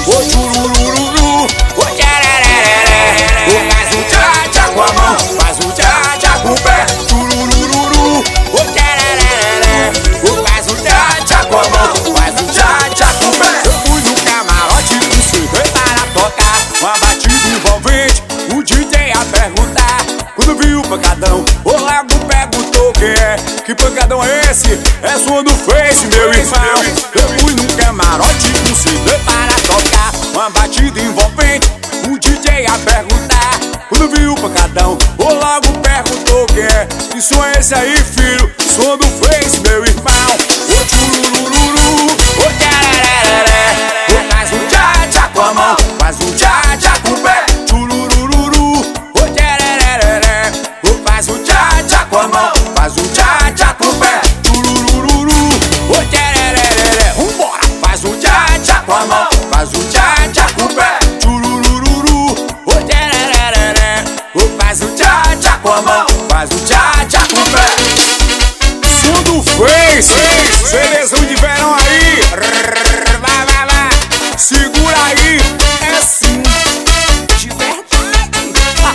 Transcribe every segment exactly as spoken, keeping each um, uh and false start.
ô churururu, ô tcherereré. Ô faz o tchá-tchá com a mão, faz o tchá-tchá com o pé, churururu, ô tcherereré. Ô faz o tchá-tchá com a mão, faz o tchá-tchá com o pé. Eu fui no camarote do C D para tocar uma batida envolvente, o D J a perguntar. Quando viu o pancadão, o Lago perguntou quem é. Que pancadão é esse? É som do Face, meu irmão. Eu fui num camarote do C D para tocar uma batida envolvente, o D J a perguntar. Quando viu o pancadão, o Lago perguntou quem é. Que som é esse aí, filho? Som do Face, meu irmão. Ô churururu, ô tcherereré. Ô faz um tchá-tchá com a mão, faz um tchá-tchá com o pé, churururu, ô tcherereré. Ô faz um tchá-tchá com a mão, faz um tchá-tchá com o pé, churururu, ô tcherereré. Vambora! Faz um tchá-tchá com a mão, faz um tchá-tchá com o pé, churururu, ô tcherereré. Ô faz um tchá-tchá com a mão, faz um tchá-tçá com o pé. Som do Face, cerezão de verão aí. Vai, vai, vai. Segura aí, é sim, de verdade.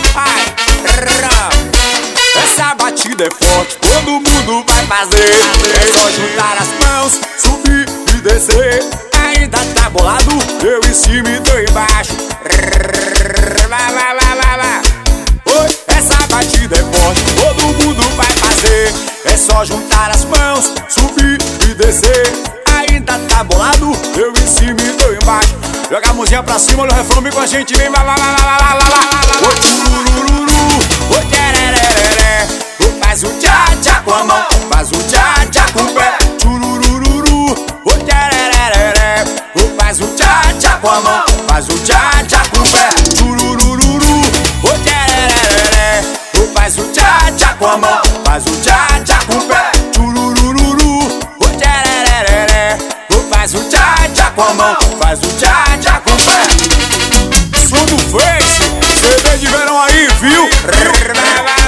Essa batida é forte, todo mundo vai fazer. É só juntar as mãos, subir e descer. Ainda tá bolado, eu em cima e tô embaixo. Vai, vai, vai, vai, vai. Oi, essa batida é forte, todo mundo vai fazer. É só juntar as mãos, subir e descer. Ainda tá bolado, eu em cima e tô embaixo. Joga a mãozinha pra cima, olha o refrão, vem com a gente, vem, vai, vai, vai, vai, vai, vai, vai. Ô churururu, ô tcherereré. Ô faz o tchá-tchá com a mão, faz o tchá-tchá com o pé, churururu, ô tcherereré. Ô faz o tchá-tchá com a mão, faz o tchá-tchá com o pé, churururu, ô tcherereré. Ô faz o tchá-tchá com a mão, faz o tchá-tchá com o pé, churururu, ô tcherereré. Ô faz o tchá-tchá com a mão, faz o tchá-tchá com o pé. Som do Face, C D de verão aí, viu?